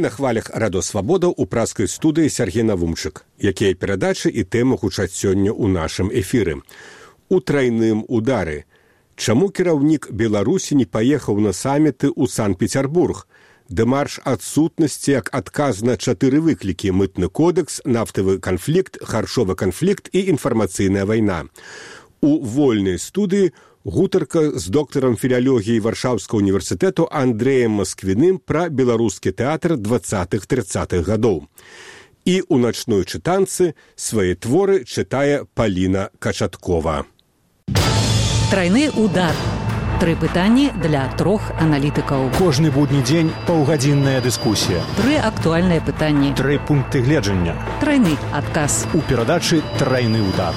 Вы на хвалях Радо Свабода ў праскай студыі Сергей Навумчык, якія перадачы і тэмы гучаць сёння ў нашым эфіры. У трайным удары. Чаму кіраўнік Беларусі не паехаў на саміты ў Санкт-Петербург? Дэмарш адсутнасці як адказ на 4 выклікі: мытны кодекс, нафтавы канфлікт, харчовы канфлікт і інфармацыйная вайна. У вольнай студыі гутарка з доктарам філялогіі Варшаўскага універсітэту Андрэем Масквіным пра беларускі тэатр 20-30-х гадоў. І ў начной чытанцы свае творы чытае Паліна Качаткова. Трайны удар. 3 пытанні для 3 аналітыкаў. Кожны будні дзень паўгадзінная дыскусія. 3 актуальныя пытанні. 3 пункты гледжання. Трайны адказ. У перадачы «Трайны удар».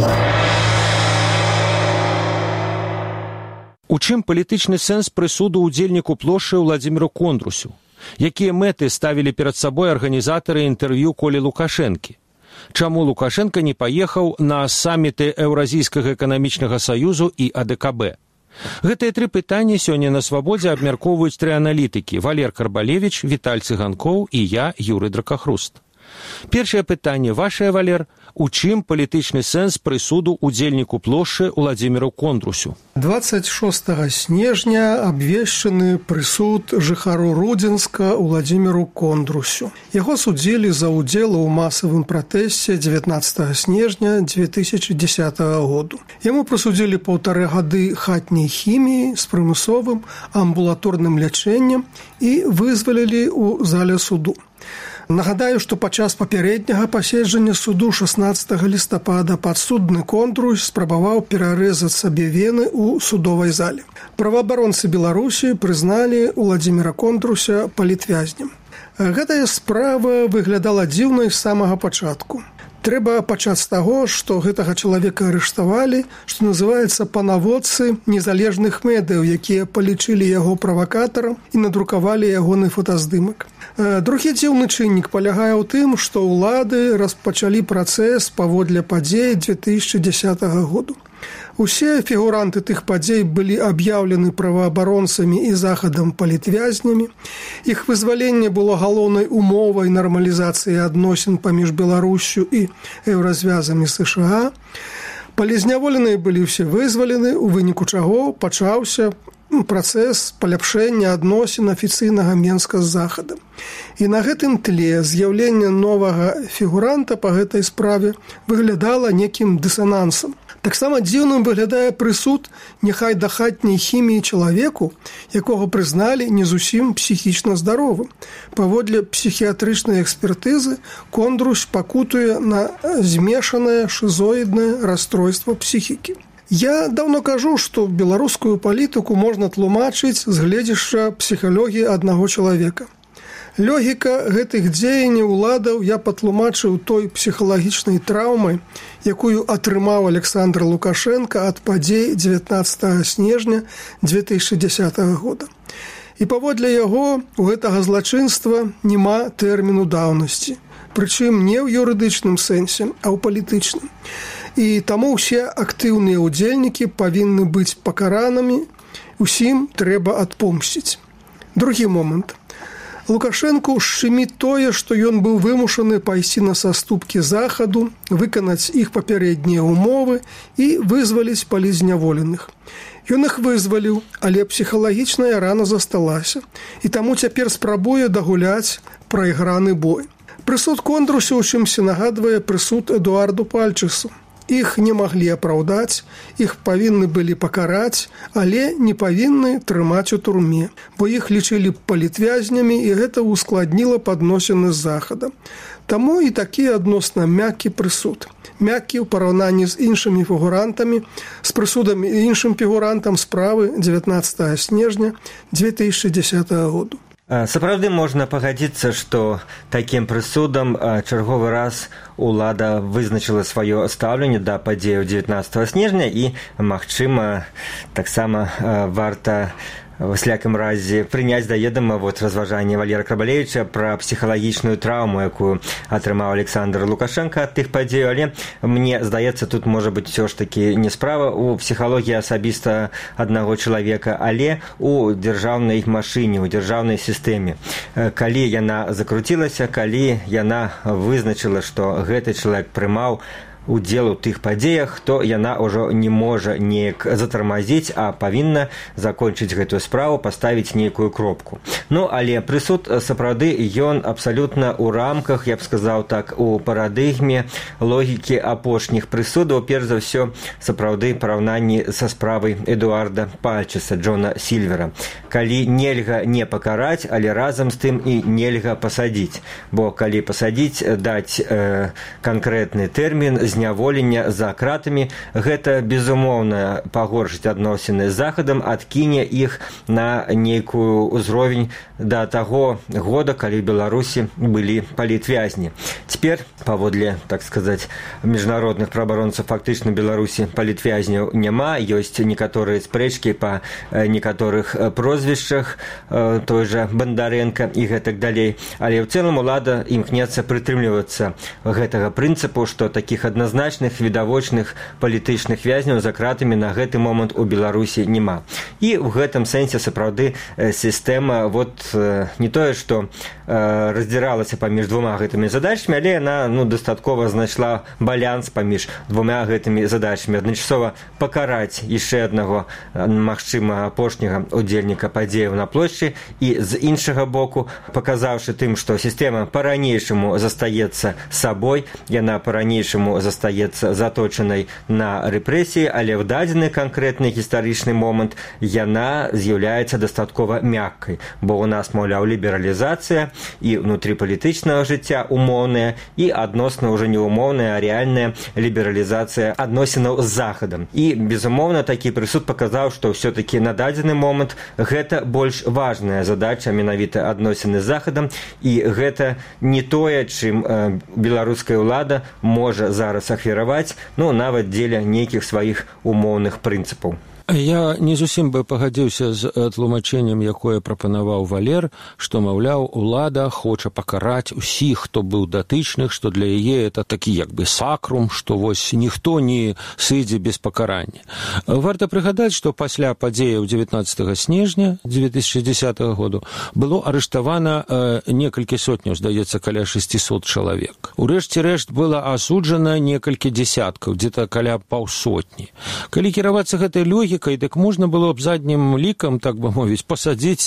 У чым палітычны сэнс прысуду ўдзельніку плошчы Владзіміру Кондрусю? Якія мэты ставілі перад сабой арганізатары інтэрв'ю Колі Лукашэнкі? Чаму Лукашенко не паехаў на саміты Еўразійскага эканамічнага саюзу і АДКБ? Гэтыя 3 пытанні сёння на Свабодзе абмяркоўваюць 3 аналітыкі: Валер Карбалевіч, Віталь Цыганкоў і я, Юрый Дракахруст. Першае пытанне вашае, Валер. У чым палітычны сэнс прысуду ўдзельніку плошчы Владзіміру Кондрусю? 26 снежня абвешчаны прысуд жыхару Рудзенска Владзіміру Кондрусю. Яго судзілі за ўдзел у масавым пратэсце 19 снежня 2010 году. Яму прысудзілі 1,5 гады хатняй хіміі з прымусовым амбулаторным лячэннем і вызвалілі ў зале суду. Нагадаю, што падчас папярэдняга паседжання суду 16 лістапада падсудны Кондрус спрабаваў перарэзаць сабе вены ў судовай зале. Праваабаронцы Беларусі прызналі Владзіміра Кондруся палітвязнем. Гэтая справа выглядала дзіўнай з самага пачатку. Трэба пачаць з таго, што гэтага чалавека арыштавалі, што называецца па наводцы незалежных медыяў, якія палічылі яго правакатарам і надрукавалі ягоны фотаздымак. Другі дзіўны чыннік палягае ў тым, што ўлады распачалі працэс паводле падзей 2010 году. Усе фігуранты тых падзей былі аб'яўлены праваабаронцамі і захадам палітвязнямі. Іх вызваленне было галоўнай умовай нармалізацыі адносін паміж Беларуссю і еўразвязамі США. Палізняволеныя былі ўсе вызвалены, у выніку чаго пачаўся працэс паляпшэння адносін афіцыйнага Менска з захадам. І на гэтым тле з'яўленне новага фігуранта па гэтай справе выглядала некім дысанансам. Таксама дзіўным выглядае прысуд няхай да хатняй хіміі чалавеку, якога прызналі не зусім псіхічна здаровым. Паводле псіхіятрычнай экспертызы Кондрус пакутуе на змешанае шызоіднае расстройства псіхікі. Я даўно кажу, што беларускую палітыку можна тлумачыць з гледзяшча псіхалогіі аднаго чалавека. Логіка гэтых дзеянняў уладаў я патлумачыў той псіхалагічнай траўмай, якую атрымаў Александр Лукашенко ад падзей 19 снежня 2010 года. І паводле яго у гэтага злачынства няма тэрміну даўнасці, прычым не ў юрыдычным сэнсе, а ў палітычным. І таму ўсе актыўныя ўдзельнікі павінны быць пакаранымі, усім трэба адпомсціць. Другі момант. Лукашенко шчыміць тое, што ён быў вымушаны пайсці на саступкі захаду, выканаць іх папярэднія умовы і вызваліць палізняволеных. Ён іх вызваліў, але псіхалагічная рана засталася, і таму цяпер спрабуе дагуляць прайграны бой. Прысуд Кондрусу ў чымсьці нагадвае прысуд Эдуарду Пальчысу. Іх не маглі апраўдаць, іх павінны былі пакараць, але не павінны трымаць у турме, бо іх лічылі палітвязнямі, і гэта ускладніла падносіны з захадам. Таму і такі адносна мяккі прысуд. Мяккі ў параўнанні з іншымі фігурантамі, з прысудамі іншым фігурантам справы 19 снежня 2010 году. Сапраўды можна пагадзіцца, што такім прысудам чарговы раз улада вызначыла сваё стаўленне да падзеяў 19 снежня і, магчыма, таксама варта в слякім разе прыняць да ведама разважанне Валера Крабалевіча пра псіхалагічную траўму, якую атрымаў Александр Лукашенко ад тых падзей, але мне здаецца, тут можа быць усё ж такі не справа у псіхалогіі асабіста аднаго чалавека, але у дзяржаўнай машыне, у дзяржаўнай сістэме. Калі яна закруцілася, калі яна вызначыла, што гэты чалавек прымаў удзел у тых падзеях, то яна ўжо не можа неяк затармазіць, а павінна закончыць гэтую справу, паставіць нейкую кропку. Ну, але прысуд сапраўды ён абсалютна ў рамках, я б сказаў так, у парадыгме логікі апошніх прысудаў, перш за ўсё сапраўды параўнанні са справай Эдуарда Пальчеса, Джона Сільвера. Калі нельга не пакараць, але разам з тым і нельга пасадзіць. Бо калі пасадзіць, даць канкрэтны тэрмін зняволення за кратамі, гэта, безумоўна, пагоршыць адносіны з Захадам, адкіне іх на нейкую ўзровень да таго года, калі ў Беларусі былі палітвязні. Цяпер, паводле, так сказаць, міжнародных праабаронцаў, фактычна Беларусі палітвязняў няма, ёсць некаторыя спрэчкі па некаторых прозвішчах, той жа Бандарэнка і гэтак далей. Але ў цэлым улада імкнецца прытрымлівацца гэтага прынцыпу, што такіх адназначных, відавочных палітычных вязняў за кратамі на гэты момант у Беларусі няма. І ў гэтым сэнсе сапраўды сістэма не тое, што раздзіралася паміж двума гэтымі задачамі, але яна дастаткова знайшла баланс паміж двума гэтымі задачамі. Адначасова пакараць яшчэ аднаго, магчыма, апошняга удзельніка падзеяў на плошчы і з іншага боку, паказаўшы тым, што сістэма па-ранейшаму застаецца сабой, яна па-ранейшаму застаецца заточанай на рэпрэсіі, але ў дадзены канкрэтны гістарычны момант яна з'яўляецца дастаткова мяккай, бо ў нас, маўляў, лібералізацыя і ўнутрыпалітычнага жыцця умоўная і адносна ўжо не умоўная, а рэальная лібералізацыя адносінаў з Захадам. І, безумоўна, такі прысуд паказаў, што ўсё-такі на дадзены момант гэта больш важная задача, менавіта адносіны з Захадам, і гэта не тое, чым беларуская ўлада можа зараз ахвяраваць, нават дзеля нейкіх сваіх умоўных прынцыпаў. Я не зусім бы пагадзіўся з тлумачэннем, якое прапанаваў Валер, што, маўляў, улада хоча пакараць усіх, хто быў датычных, што для яе это такі як бы сакрум, што вось ніхто не сыдзе без пакарання. Варта прыгадаць, што пасля падзеяў 19 снежня 2010 году было арыштавана некалькі сотняў, здаецца, каля 600 чалавек. Урэшце рэшт была асуджана некалькі дзесяткаў, дзе-то каля паўсотні. Калі кіравацца гэтай логікай, дык можна было б заднім лікам, так бы мовіць, пасадзіць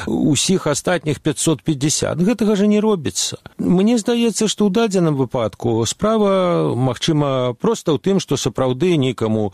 усіх астатніх 550. Гэтага же не робіцца. Мне здаецца, што ў дадзеным выпадку справа, магчыма, проста ў тым, што сапраўды нейкаму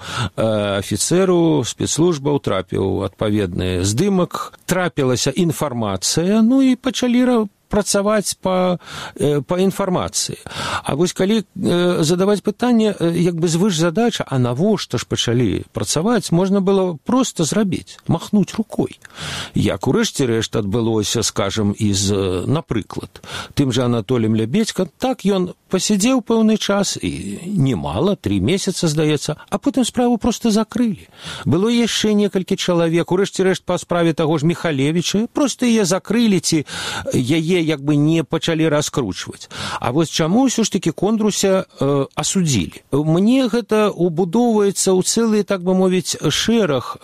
афіцэру спецслужбаў трапіў адпаведны здымак, трапілася інфармацыя, і пачалі працаваць па інфармацыі. А вось калі задаваць пытанне, як бы звыш задача, а навошта ж пачалі працаваць, можна было проста зрабіць, махнуць рукой. Як урэшце рэшт адбылося, скажам, напрыклад, тым жа Анатоліем Лябедзькам, так ён пасядзеў пэўны час, і немала, 3 месяца, здаецца, а потым справу проста закрылі. Было яшчэ некалькі чалавек, урэшце рэшт па справе таго ж Міхалевіча, проста яе закрылі, ці яе як бы не пачалі раскручваць. А вось чаму ўсё ж такі Кондруся асудзілі? Мне гэта убудоўваецца ў цэлы, так бы мовіць, шэраг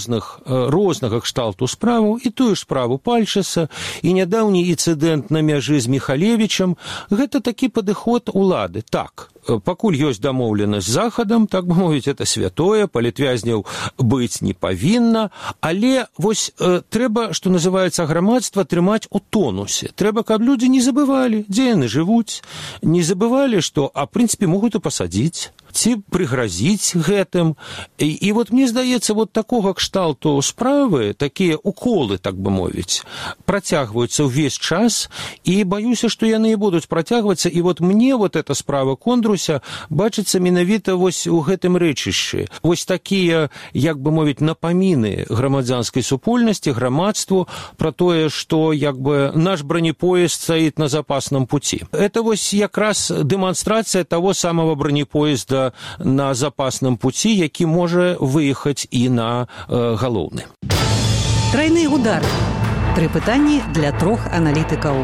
рознага кшталту справаў, і тую ж справу Пальчеса, і нядаўні інцыдэнт на мяжы з Міхалевічам. Гэта такі падыход улады. Так, пакуль ёсць дамоўленасць з Захадам, так бы мовіць, это святое, палітвязняў быць не павінна, але вось трэба, што называецца, грамадства трымаць у тонусе. Трэба, каб людзі не забывалі, дзе яны жывуць, не забывалі, што, в прынцыпе, могуць і пасадзіць, ці прыгразіць гэтым. І вот мне здаецца, вот такога кшталту справы, такія уколы, так бы мовіць, працягваюцца ўвесь час, і баюся, што яны і будуць працягвацца. І вот мне вот эта справа Кондруся бачыцца менавіта вось у гэтым рэчышчы. Вось такія, як бы мовіць, напаміны грамадзянскай супольнасці, грамадству пра тое, што як бы наш бронепоезд стаіць на запасным пуці. Это вось якраз дэманстрацыя таго самого бронепоезда на запасным пуці, які можа выехаць і на галоўны. Трайны удар. Тры пытанні для трох аналітыкаў.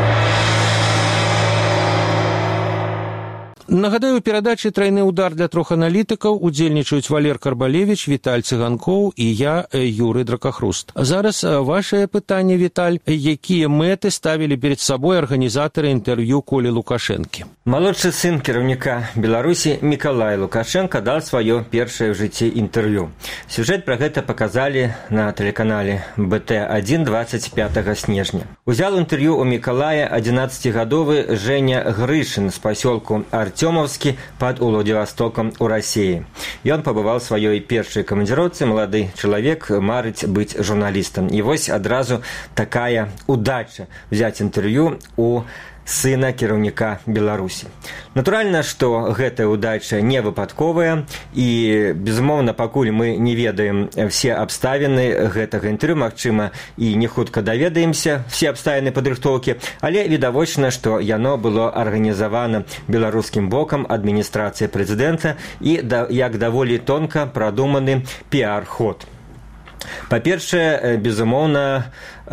Нагадаю, у перадачы «Трайны удар» для трох аналітыкаў удзельнічаюць Валер Карбалевіч, Віталь Цыганкоў і я, Юрый Дракахруст. Зараз вашае пытанне, Віталь. Якія мэты ставілі перед сабой арганізатары інтэрв'ю Колі Лукашэнкі? Малодшы сын кіраўніка Беларусі Мікалай Лукашенко дал сваё першае ў жыцці інтэрв'ю. Сюжэт пра гэта паказалі на тэлеканале БТ1 25 снежня. Узял інтэрв'ю у Мікалая 11-гадовы Женя Грышын з пасёлку Артёмовскі пад Уладзівастокам у Расіі. Ён пабываў сваёй першай камандзіроўцы, малады чалавек марыць быць журналістам. І вось адразу такая удача взяць інтэрв'ю у сына кіраўніка Беларусі. Натуральна, што гэтая ўдача не выпадковая і, безумоўна, пакуль мы не ведаем все абставіны гэтага інтэрв'ю, магчыма, і не хутка даведаемся все абставіны падрыхтоўкі, але відавочна, што яно было арганізавана беларускім бокам адміністрацыі прэзідэнта і як даволі тонка прадуманы піар-ход. Па-першае, безумоўна,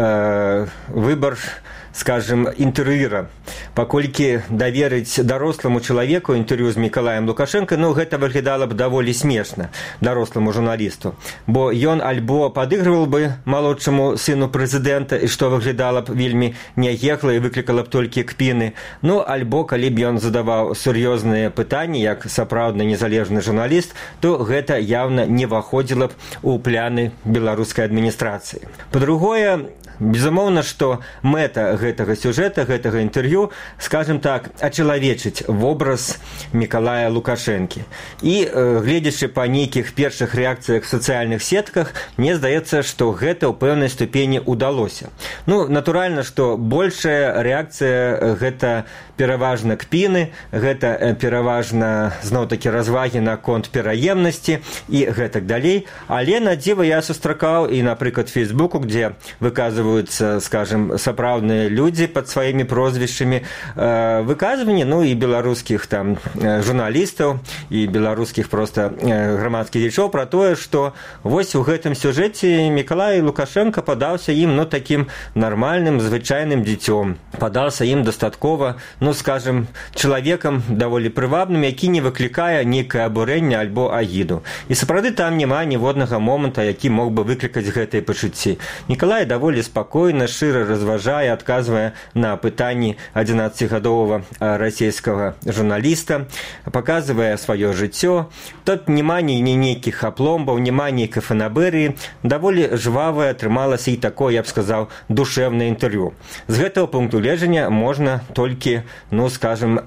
выбар, скажем, інтэрв'юра. Паколькі даверыць даросламу чалавеку інтэрв'ю з Мікалаем Лукашенко, гэта выглядала б даволі смешна даросламу журналісту. Бо ён альбо падыгрываў бы малодшаму сыну прэзідэнта, і што выглядала б вельмі няекла і выклікала б толькі кпіны, альбо калі б ён задаваў сур'ёзныя пытанні, як сапраўдны незалежны журналіст, то гэта явна не ўваходзіла б у пляны беларускай адміністрацыі. Па-другое, безумоўна, што мэта гэтага сюжэта, гэтага інтэрв'ю, скажем так, ачалавечыць вобраз Мікалая Лукашэнкі. І, гледзячы па нейкіх першых рэакцыях в сацыяльных сетках, мне здаецца, што гэта ў пэўнай ступені ўдалося. Натуральна, што большая рэакцыя гэта пераважна кпіны, гэта пераважна, зноў-такі, развагі наконт пераемнасці і гэтак далей. Але, на дзіва, я сустракаў і, напрыклад, Фейсбуку, дзе выказваюцца, скажем, сапраўдныя людзі пад сваімі прозвішчамі, выказванні, і беларускіх там журналістаў, і беларускіх проста грамадскіх дзеячоў пра тое, што вось у гэтым сюжэце Мікалай Лукашенко падаўся ім, такім нармальным, звычайным дзіцём. Падаўся ім дастаткова, скажем, чалавекам даволі прывабным, які не выклікае нейкае абурэнне альбо агіду. І сапраўды там няма ніводнага моманта, які мог бы выклікаць гэтыя пачуцці. Мікалай даволі спакойна, шчыра разважае, адказвае на пытанні 11-гадовага расійскага журналіста, паказвае сваё жыццё. Тут няма нейкіх апломбаў, няма нейкай фанабэрыі. Даволі жвавае атрымалася і такое, я б сказаў, душэвнае інтэрв'ю. З гэтага пункту гледжання можна толькі, скажем,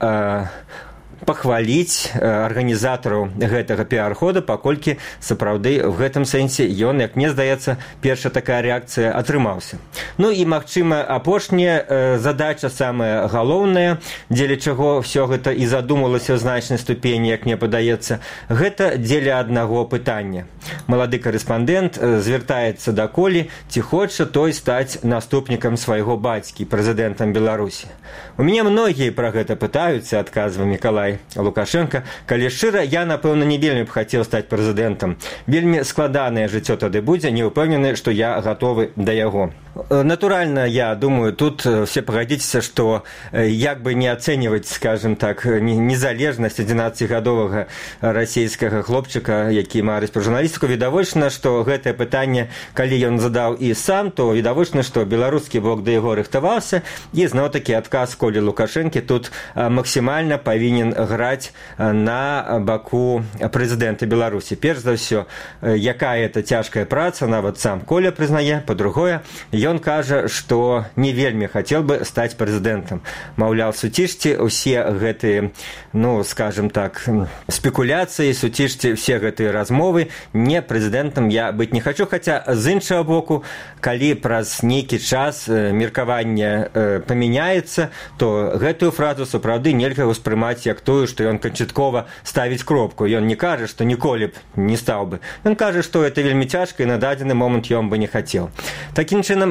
пахваліць арганізатараў гэтага піар-хода, паколькі сапраўды в гэтым сэнсе ён, як мне здаецца, першая такая рэакцыя атрымаўся. І, магчыма, апошняя задача, самая галоўная, дзеля чаго ўсё гэта і задумалася ў значнай ступені, як мне падаецца, гэта дзеля аднаго пытання. Малады карэспандэнт звяртаецца да Колі, ці хоча той стаць наступнікам свайго бацькі, прэзідэнтам Беларусі. У мяне многія пра гэта пытаюцца, адказвае Мікалай Лукашенко. Калі шчыра, я, напэўна, не вельмі б хацеў стаць прэзідэнтам. Вельмі складанае жыццё тады будзе, не ўпэўнены, што я гатовы да яго. Натуральна, я думаю, тут все пагадзіцеся, што як бы не ацэньваць, скажем так, незалежнасць 11-гадовага расійскага хлопчыка, які марыць пра журналістыку, відавочна, што гэтае пытанне, калі ён задаў і сам, то відавочна, што беларускі бок да яго рыхтаваўся, і зноў-такі адказ Колі Лукашэнкі тут максімальна павінен граць на баку прэзідэнта Беларусі. Перш за ўсё, якая это цяжкая праца, нават сам Коля прызнае. Па-другое, ён кажа, што не вельмі хацеў бы стаць прэзідэнтам. Маўляў, суцішце ўсе гэтыя, скажем так, спекуляцыі, суцішце ўсе гэтыя размовы, не прэзідэнтам я быць не хачу, хаця з іншага боку, калі праз нейкі час меркаванне памяняецца, то гэтую фразу сапраўды нельга ўспрымаць як тую, што ён канчаткова ставіць кропку. Ён не кажа, што ніколі б не стаў бы. Ён кажа, што гэта вельмі цяжка і на дадзены момант ён бы не хацеў. Такім чынам,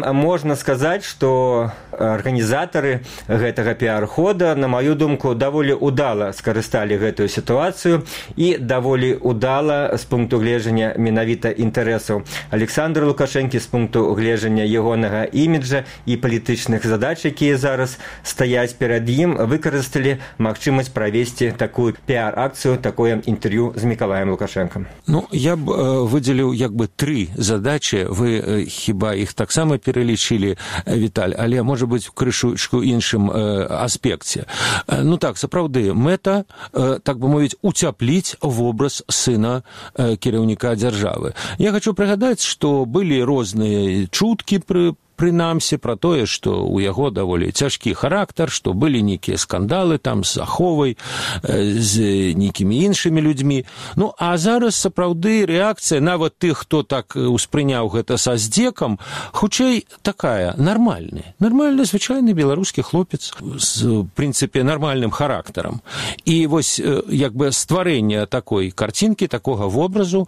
чынам можна сказаць, што арганізатары гэтага піар-хода, на маю думку, даволі удала скарысталі гэтую сітуацыю і даволі удала з пункту гледжання менавіта інтарэсаў Александра Лукашэнкі, з пункту гледжання ягонага іміджа і палітычных задач, якія зараз стаяць перад ім, выкарысталі магчымасць правесці такую піар-акцыю, такое інтэрв'ю з Мікалаем Лукашэнкам. Ну, я б выдзеліў як бы 3 задачы. Вы хіба іх таксама пералічылі, Віталь, але, можа быць, в крышачку іншым аспекце. Ну так, сапраўды, мэта, так бы мовіць, уцяпліць вобраз сына кіраўніка дзяржавы. Я хочу прыгадаць, што былі розныя чуткі прынамсі пра тое, што ў яго даволі цяжкі характар, што былі нейкія скандалы там з аховай, з нейкімі іншымі людзьмі. Ну, а зараз сапраўды рэакцыя нават тых, хто так успрыняў гэта са здзекам, хутчэй такая нармальны, звычайны беларускі хлопец з, в прынцыпе, нармальным характарам. І вось як бы стварэнне такой карцінкі, такога вобразу,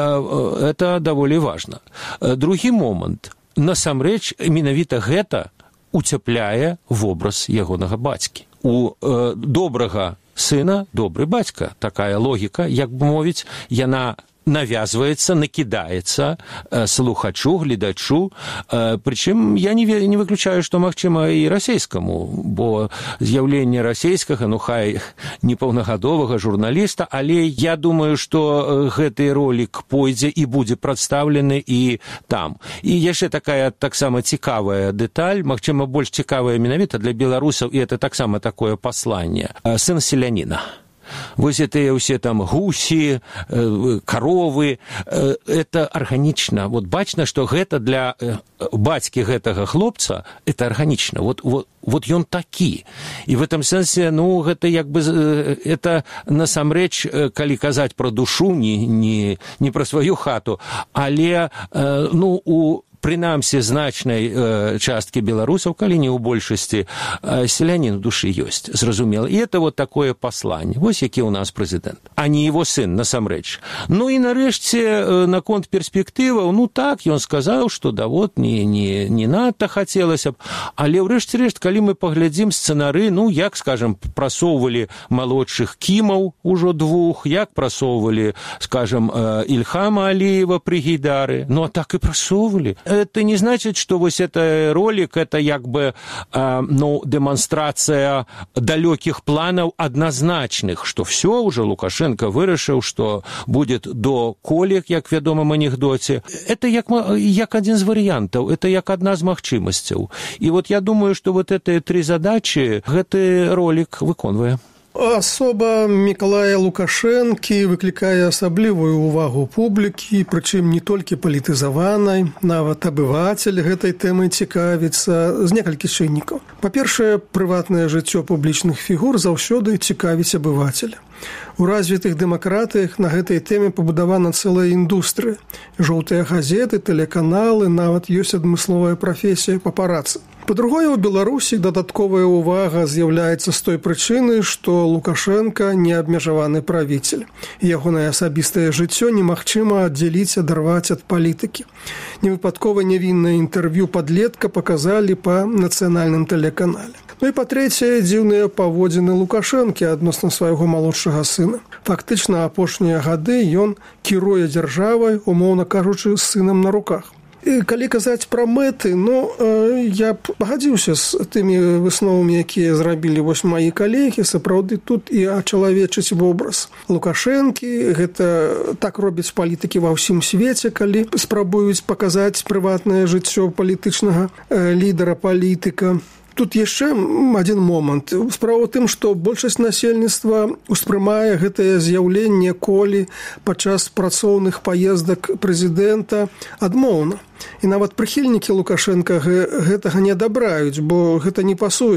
это даволі важна. Другі момант. Насамрэч, менавіта гэта уцяпляе вобраз ягонага бацькі. У добрага сына добры бацька. Такая логіка, як бы мовіць, яна навязваецца, накідаецца слухачу, гледачу. Прычым я не выключаю, што магчыма і расейскаму, бо з'яўленне расейскага, ну хай непаўнагадовага журналіста, але я думаю, што гэты ролік пойдзе і будзе прадстаўлены і там. І яшчэ такая таксама цікавая дэталь, магчыма, больш цікавая менавіта для беларусаў, і это таксама такое пасланне. Сын селяніна. Вось гэтыя ўсе там гусі, каровы, это арганічна. Вот бачна, што гэта для бацькі гэтага хлопца, это арганічна. Вот ён такі. І в этом сэнсе, ну, гэта як бы, это насамрэч, калі казаць пра душу, не пра сваю хату, але, ну, у прынамсі значнай часткі беларусаў, калі не ў большасці, селянін у душы ёсць, зразумела. І это вот такое пасланне. Вось які ў нас прэзідэнт, а не его сын, насамрэч. Ну і нарэшце, наконт перспектываў, ну так, ён сказаў, што да вот не надта хацелася б, але ўрэшце рэшт, калі мы паглядзім сцэнары, ну, як, скажам, прасоўвалі малодшых Кімаў ужо 2, як прасоўвалі, скажам, Ільхама Аліева пры Гейдары, ну, а так і прасоўвалі. Это не значит, что вот этот ролик, это как бы, ну, демонстрация далеких планов однозначных, что все уже Лукашенко вырашыў, что будет до колек, як в вядомым анекдоте. Это як один из вариантов, это як одна из магчымасцяў. И вот я думаю, что вот эти 3 задачи гэты ролик выконвае. Асоба Мікалая Лукашэнкі выклікае асаблівую ўвагу публікі, прычым не толькі палітызаванай, нават абывацель гэтай тэмай цікавіцца з некалькіх чыннікаў. Па-першае, прыватнае жыццё публічных фігур заўсёды цікавіць абывацеля. У развітых дэмакратыях на гэтай тэме пабудавана цэлая індустрыя. Жоўтыя газеты, тэлеканалы, нават ёсць адмысловая прафесія папарацы. Па-другое, у Беларусі дадатковая ўвага з'яўляецца з той прычыны, што Лукашенко неабмежаваны правіцель. Ягонае асабістае жыццё немагчыма аддзяліць, адарваць ад палітыкі. Невыпадкова нявіннае інтэрв'ю падлетка паказалі па нацыянальным тэлеканале. Ну і па-трэцяе, дзіўныя паводзіны Лукашэнкі адносна свайго малодшага сына. Фактычна, апошнія гады ён кіруе дзяржавай, умоўна кажучы, з сынам на руках. І калі казаць пра мэты, ну, я б пагадзіўся з тымі высновамі, якія зрабілі вось маі калегі, сапраўды тут і ачалавечыць вобраз Лукашэнкі. Гэта так робяць палітыкі ва ўсім свеце, калі спрабуюць паказаць прыватнае жыццё палітычнага лідара, палітыка. Тут яшчэ адзін момант. Справа ў тым, што большасць насельніцтва успрымае гэтае з'яўленне колі падчас працоўных паездак прэзідэнта адмоўна. І нават прыхільнікі Лукашэнка гэтага не адабраюць, бо гэта не пасуе з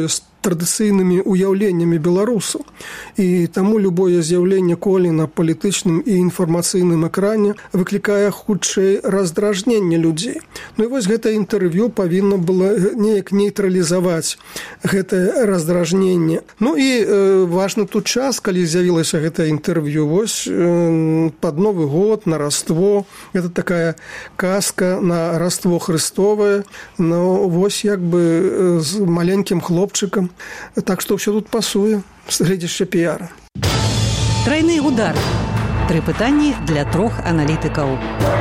традыцыйнымі ўяўленнямі беларусаў. І таму любое з'яўленне Колі на палітычным і інфармацыйным экране выклікае хутчэй раздражненне людзей. Ну і вось гэта інтэрв'ю павінна было неяк нейтралізаваць гэтае раздражненне. Ну і важны тут час, калі з'явілася гэта інтэрв'ю. Вось пад Новы год, на Раство. Гэта такая казка на Раство Христовае. Ну, вось як бы з маленькім хлопчыкам. Так што ўсё тут пасуе з гледзяшча піяра. Тройны удар. 3 пытанні для 3 аналітыкаў.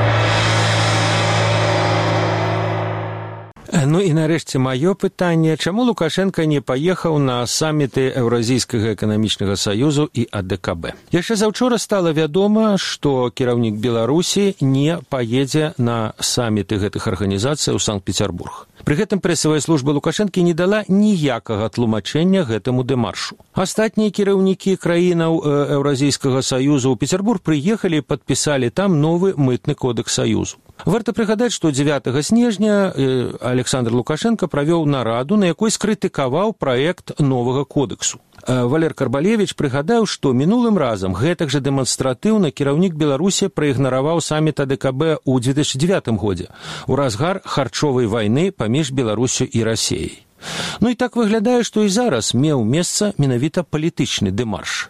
Ну і нарэшце маё пытанне, чаму Лукашенко не паехаў на саміты Еўразійскага эканамічнага саюзу і АДКБ? Яшчэ заўчора стала вядома, што кіраўнік Беларусі не паедзе на саміты гэтых арганізацый у Санкт-Петербург. Пры гэтым прэсавая служба Лукашэнкі не дала ніякага тлумачэння гэтаму дэмаршу. Астатнія кіраўнікі краінаў Еўразійскага саюзу ў Петербург прыехалі і падпісалі там новы мытны кодекс саюзу. Варта прыгадаць, што 9 снежня Александр Лукашенко правёў нараду, на якой скрытыкаваў праект новага кодексу. Валер Карбалевіч прыгадаў, што мінулым разам гэтак жа дэманстратыўна кіраўнік Беларусі праігнараваў саміт АДКБ ў 2009 годзе, у разгар харчовай вайны паміж Беларусю і Расіяй. Ну і так выглядае, што і зараз меў месца менавіта палітычны дэмарш.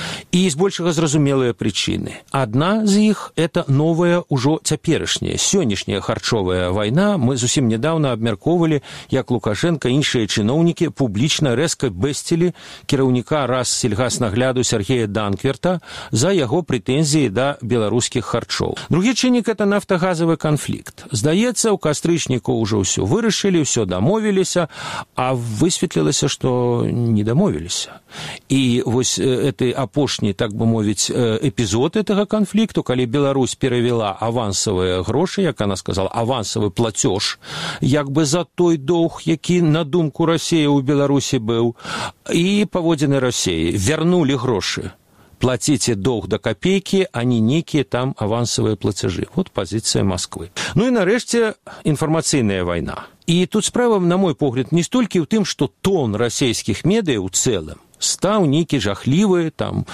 І збольшага зразумелыя прычыны. Адна з іх – это новая, ужо цяперашняя, сённяшняя харчовая вайна. Мы зусім нядаўна абмяркоўвалі, як Лукашенко і іншыя чыноўнікі публічна рэзка бэсцілі кіраўніка Рассельгаснагляду Сергея Данкверта за яго прэтэнзіі да беларускіх харчоў. Другі чыннік – это нафтагазавы канфлікт. Здаецца, у кастрычніку ўжо ўсё вырашылі, ўсё дамовіліся, а высветлілася, што не дамовіліся. І вось гэты апошні, так бы мовіць, эпізод гэтага канфлікту, калі Беларусь перавяла авансавыя грошы, як она сказала, авансавы плацёж, як бы за той доўг, які на думку Расіі ў Беларусі быў, і паводзіны Расіі вярнулі грошы. Плаціце доўг да капейкі, а не нейкія там авансавыя плацяжы. Вот пазіцыя Масквы. Ну і нарэшце інфармацыйная вайна. І тут справа, на мой погляд, не столькі ў тым, што тон расійскіх медыяў у цэлым стаў нейкі жахлівы там.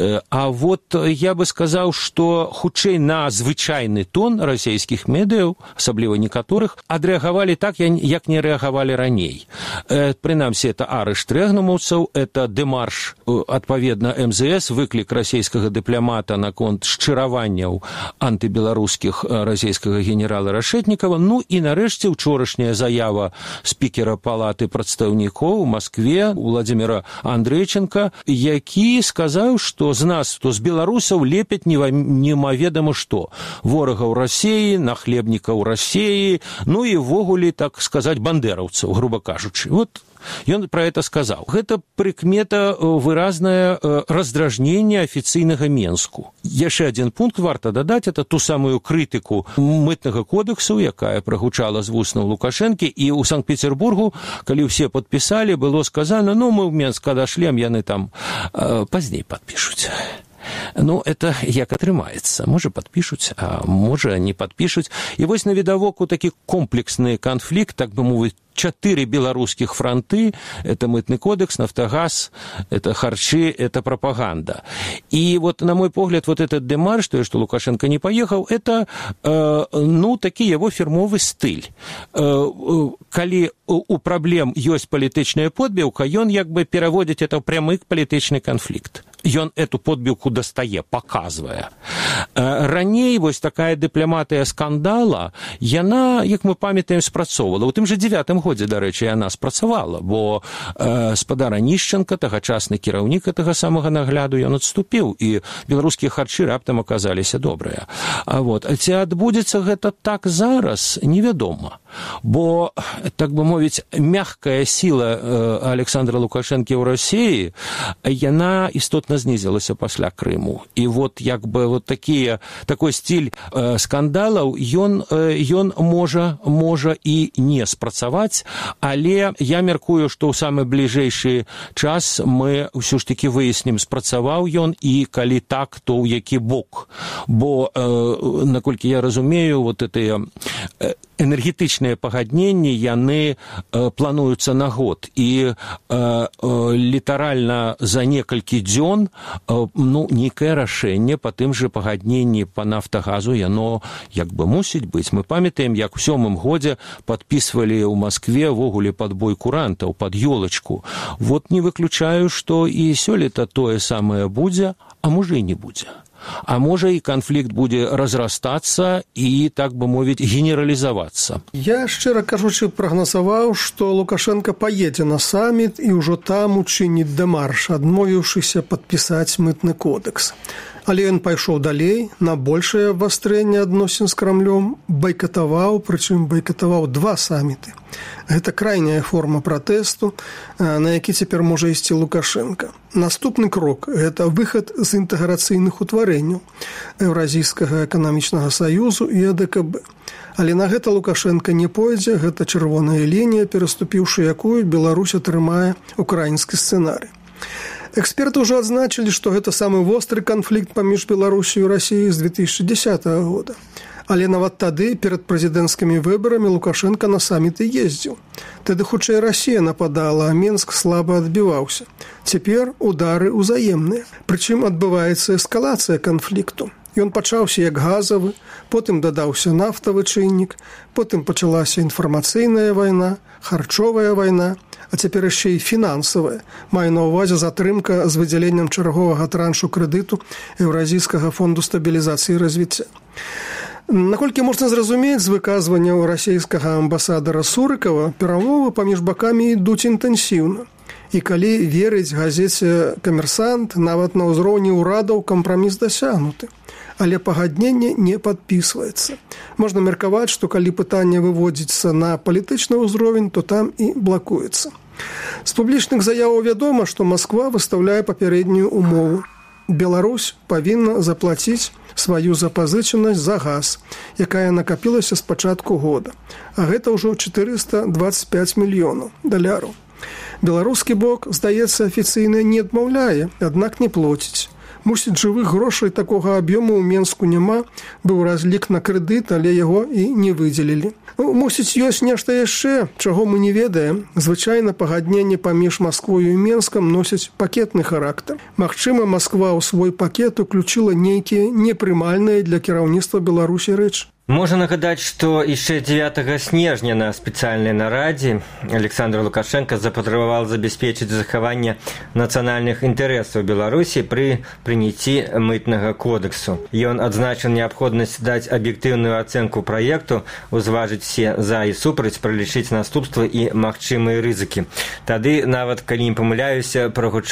А вот я бы сказаў, што хутчэй на звычайны тон расійскіх медыяў, асабліва некаторых, адрэагавалі так, як не рэагавалі раней. Прынамсі, это арышт рэгнумаўцаў, это дэмарш, адпаведна, МЗС, выклік расійскага дыпламата наконт шчыраванняў антыбеларускіх расійскага генерала Рашэтнікава. Ну і нарэшце учорашняя заява спікера палаты прадстаўнікоў у Маскве Владзіміра Андрэй, які сказаў, што з нас, то з беларусаў лепяць немаведама што. Ворагаў Расіі, нахлебнікаў Расіі, ну і ввогуле, так сказаць, бандераўцаў, груба кажучы. Вот ён пра гэта сказаў. Гэта прыкмета выразнае раздражненне афіцыйнага Менску. Яшчэ адзін пункт варта дадаць, это ту самую крытыку мытнага кодексу, якая прагучала з вуснаў Лукашэнкі, і ў Санкт-Петербургу, калі ўсе падпісалі, было сказано, ну, мы ў Менск адашлем, яны там пазней падпішуць. Ну, это як атрымаецца. Можа, падпішуць, а можа, не падпішуць. І вось навідавоку такі комплексны канфлікт, так бы мовіць, 4 беларускіх фронты, это мытный кодекс, нафтогаз, это харчи, это пропаганда. И вот, на мой погляд, вот этот демарш, что Лукашенко не поехал, это, ну, такі его фірмовы стыль. Калі у праблем ёсць палітычная подбіўка, ён як бы пераводзіць это ў прямы палітычны канфлікт. Ён эту подбіўку дастае, паказвае. Раней вось такая дыпламатыя скандала, яна, як мы памятаем, спрацоўвала. У тым жа 9-м годзе, дарэчы, яна спрацавала, бо спадар Анішченка, тагачасны кіраўнік гэтага самага нагляду, ён адступіў, і беларускія харчы раптам аказаліся добрыя. Вот. Ці адбудзецца гэта так зараз, невядома. Бо, так бы мовіць, мягкая сіла Александра Лукашэнкі ў Расіі, яна істотна знізілася пасля Крыму. І вот, як бы, вот такой стиль скандалаў, ён можа і не спрацаваць, але я мяркую, што ў самы бліжэйшы час мы ўсё ж такі выяснім, спрацаваў ён, і калі так, то ў які бок. Бо, наколькі я разумею, вот гэтыя энергетычныя пагадненні яны плануюцца на год, і літаральна за некалькі дзён нейкае рашэнне па тым жа пагадненні па нафтагазу яно як бы мусіць быць. Мы памятаем, як у 7-м годзе падпісвалі ў Маскве ввогуле падбой курантаў пад ёлачку. Вот не выключаю, што і сёлета тое самае будзе, а можа і не будзе. А можа і канфлікт будзе разрастацца і, так бы мовіць, генералізавацца. Я, шчыра кажучы, прагназаваў, што Лукашенко паедзе на саміт і ўжо там учыніць дэмарш, адмовіўшыся падпісаць мытны кодэкс. Але ён пайшоў далей, на большае абвастрэнне адносін з Крамлём, прычым байкатаваў 2 саміты. Гэта крайняя форма пратэсту, на які цяпер можа ісці Лукашенко. Наступны крок – гэта выхад з інтэграцыйных утварэнняў Еўразійскага эканамічнага саюзу і АДКБ. Але на гэта Лукашенко не пойдзе, гэта чырвоная лінія, пераступіўшы якую Беларусь атрымае украінскі сцэнарый. Эксперты ўжо адзначылі, што гэта самы востры канфлікт паміж Беларусью і Расіяй з 2010 года. Але нават тады, перад прэзідэнцкімі выбарамі, Лукашенко на саміты ездзіў. Тады хутчэй Расія нападала, а Менск слаба адбіваўся. Цяпер удары ўзаемныя. Прычым адбываецца эскалацыя канфлікту. Ён пачаўся як газавы, потым дадаўся нафтавы чыннік, потым пачалася інфармацыйная вайна, харчовая вайна, а цяпер яшчэ і фінансавая. Маю на ўвазе затрымка з выдзяленнем чарговага траншу крэдыту Еўразійскага фонду стабілізацыі і развіцця. Наколькі можна зразумець з выказванняў расійскага амбасадара Сурыкава, перамовы паміж бакамі ідуць інтэнсіўна. І калі верыць газеце «Камерсант», нават на ўзроўні ўрадаў кампраміс дасягнуты. Але пагадненне не падпісваецца. Можна меркаваць, што калі пытанне выводзіцца на палітычны ўзровень, то там і блакуецца. З публічных заяваў вядома, што Масква выстаўляе папярэднюю умову. Беларусь павінна заплаціць сваю запазычанасць за газ, якая накапілася з пачатку года. А гэта ўжо 425 мільёнаў даляраў. Беларускі бок, здаецца, афіцыйна не адмаўляе, аднак не плоціць. Мусіць, жывых грошай такога аб'ёму ў Менску няма, быў разлік на крэдыт, але яго і не выдзелілі. Мусіць, ёсць нешта яшчэ, чаго мы не ведаем. Звычайна пагадненне паміж Масквою і Менскам носяць пакетны характар. Магчыма, Масква ў свой пакет уключыла нейкія непрымальныя для кіраўніцтва Беларусі рэчы. Можна нагадаць, што яшчэ 9 снежня на спецыяльнай нарадзе Александр Лукашенко запатрабаваў забяспечыць захаванне нацыянальных інтарэсаў Беларусі пры прыняцці мытнага кодэксу. Ён адзначыў неабходнасць даць аб'ектыўную ацэнку праекту, узважыць все за і супраць, пралічыць наступствы і магчымыя рызыкі. Тады, нават калі не памыляюся,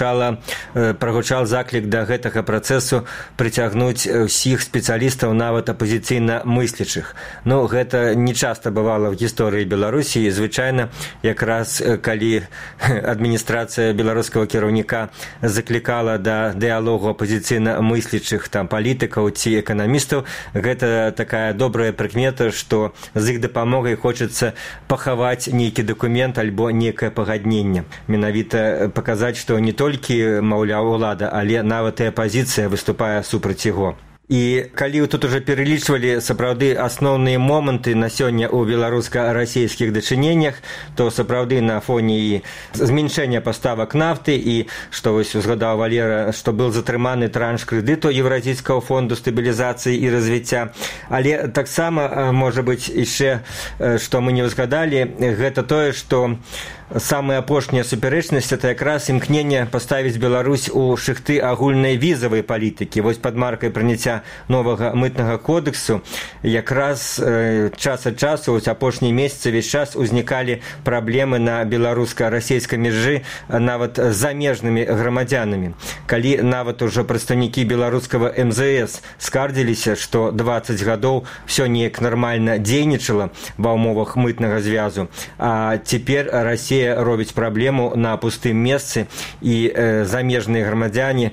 прагучаў заклік да гэтага працэсу прыцягнуць усіх спецыялістаў, нават апазіцыйна мыслячых. Ну, гэта не часта бывала в гісторыі Беларусі, і звычайна якраз калі адміністрацыя беларускага кіраўніка заклікала да дыялогу апазіцыйна мыслячых там палітыкаў ці эканамістаў, гэта такая добрая прыкмета, што з іх дапамогай хочацца пахаваць нейкі дакумент альбо нейкае пагадненне. Менавіта паказаць, што не толькі, маўляў, улада, але нават і апазіцыя выступае супраць яго. І калі тут уже пералічвалі сапраўды асноўныя моманты на сёння ў беларуска-расійскіх дачыненнях, то сапраўды на фоне і зменшэння паставак нафты і, што вось узгадаў Валера, што быў затрыманы транш крэдыту Еўразійскага фонду стабілізацыі і развіцця. Але таксама, можа быць, яшчэ, што мы не ўзгадалі, гэта тое, што самая апошняя супярэчнасць – это якраз імкненне паставіць Беларусь у шыхты агульнай візавай палітыкі. Вось пад маркай прыняцця новага мытнага кодэксу якраз час ад часу, вось апошнія месяцы весь час узнікалі праблемы на беларуска-расійскай мяжы нават з замежнымі грамадзянамі. Калі нават ужо прадстаўнікі беларускага МЗС скардзіліся, што 20 гадоў все неяк нармальна дзейнічала ва ўмовах мытнага звязу, а цяпер Расія робіць праблему на пустым месцы, і замежныя грамадзяне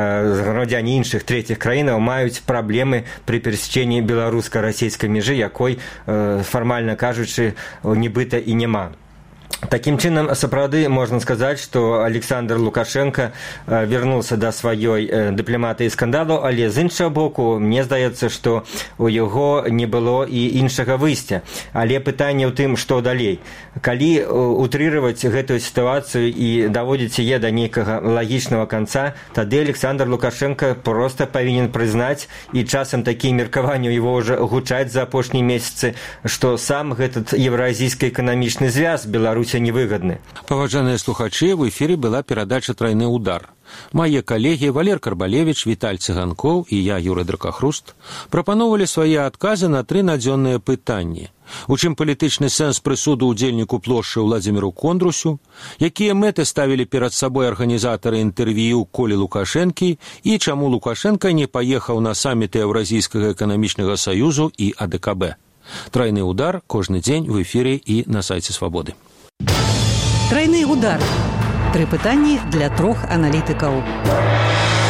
іншых трэціх краінаў маюць праблемы пры перасечэнні беларуска-расійскай мяжы, якой, фармальна кажучы, нібыта і няма. Таким чынам, сапраўды можна сказаць, што Александр Лукашенко вярнуўся да сваёй дыпламатыі скандалу, але з іншага боку, мне здаецца, што у яго не было і іншага выйсця. Але пытанне ў тым, што далей. Калі утрыраваць гэтую сітуацыю і даводзіць яе да нейкага лагічнага канца, тады Александр Лукашенко проста павінен прызнаць, і часам такія меркаванні ў яго ўжо гучаць за апошнія месяцы, што сам гэтый еўразійскі эканамічны звяз Беларусі невыгодны. Паважаныя слухачы, в эфире была перадача «Тройны удар». Мае калегі Валер Карбалевич, Віталь Цыганкоў і я, Юрый Дракахруст, прапановалі свае адказы на 3 надзённыя пытанні. У чым палітычны сэнс прысуду ўдзельніку плошчы Владзіміру Кондрусю, якія мэты ставілі перад сабой арганізатары інтэрв'ю Колі Лукашэнкі і чаму Лукашенко не паехаў на саміты Еўразійскага эканамічнага саюзу і АДКБ. «Тройны удар» кожны дзень в эфире і на сайце Свабоды. Тройны удар. 3 пытанні для 3 аналітыкаў.